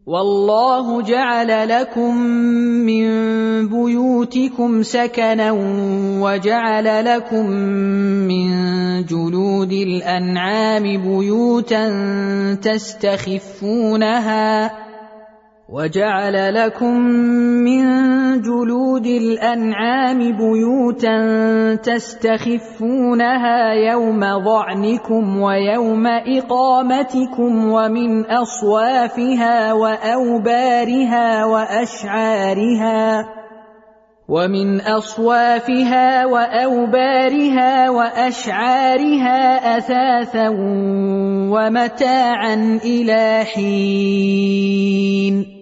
والله جعل لكم من بيوتكم سكنا وجعل لكم من جلود الأنعام بيوتا تستخفونها يوم ظعنكم ويوم إقامتكم ومن أصوافها وأوبارها وأشعارها أثاثا ومتاعا إلى حين